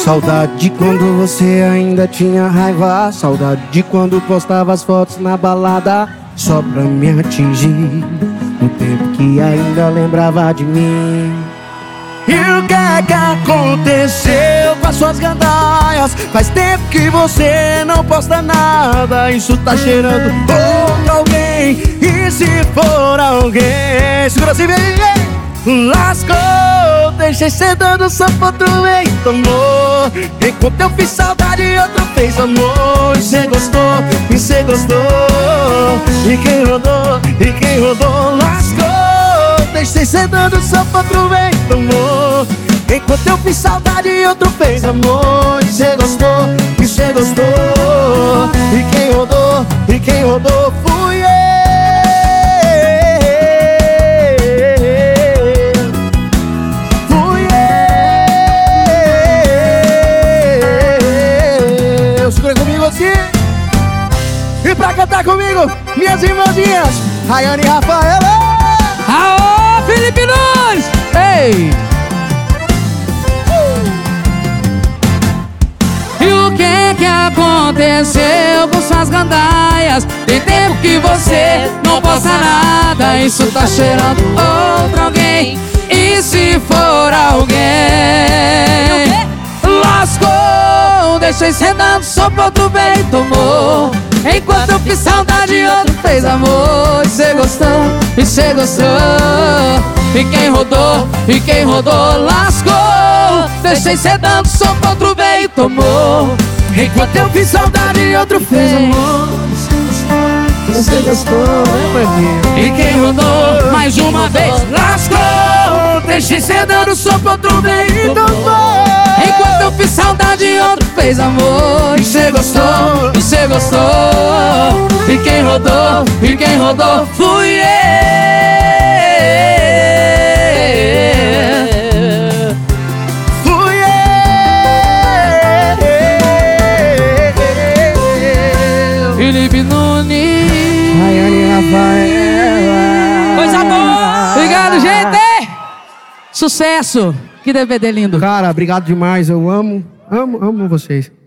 Saudade de quando você ainda tinha raiva. Saudade de quando postava as fotos na balada só pra me atingir, no tempo que ainda lembrava de mim. E o que é que aconteceu com as suas gandaias? Faz tempo que você não posta nada. Isso tá cheirando contra alguém. E se for alguém, segura assim, vem. Lascou, deixei cê dando só pra outro jeito, amor. Enquanto eu fiz saudade, outro fez amor. E cê gostou, e quem rodou, lascou. Deixei cê dando só pra outro jeito, amor. Enquanto eu fiz saudade, outro fez amor. E cê gostou, e quem rodou fui eu. E pra cantar comigo, minhas irmãzinhas, Rayane e Rafaela. Aô, Felipe Nunes! Ei! E o que aconteceu com suas gandaias? Tem tempo que você não posta nada. Isso tá cheirando outra alguém. E se for alguém, lascou, deixei cê dando só pra outro bem tomou. Enquanto eu fiz saudade, outro fez amor. E cê gostou, e quem rodou, lascou. Deixei cê dando só pra outro veio e tomou. Enquanto eu fiz saudade, outro fez amor. E cê gostou, é e quem rodou, mais uma vez, lascou. Deixei cê dando só pra outro veio e tomou. Enquanto eu fiz saudade, outro fez amor. E cê gostou, e quem rodou fui eu. Fui eu. Felipe Nunes, Rayane e Rafaela. coisa boa. Obrigado, gente. Sucesso. Que DVD lindo. Cara, obrigado demais, eu amo vocês.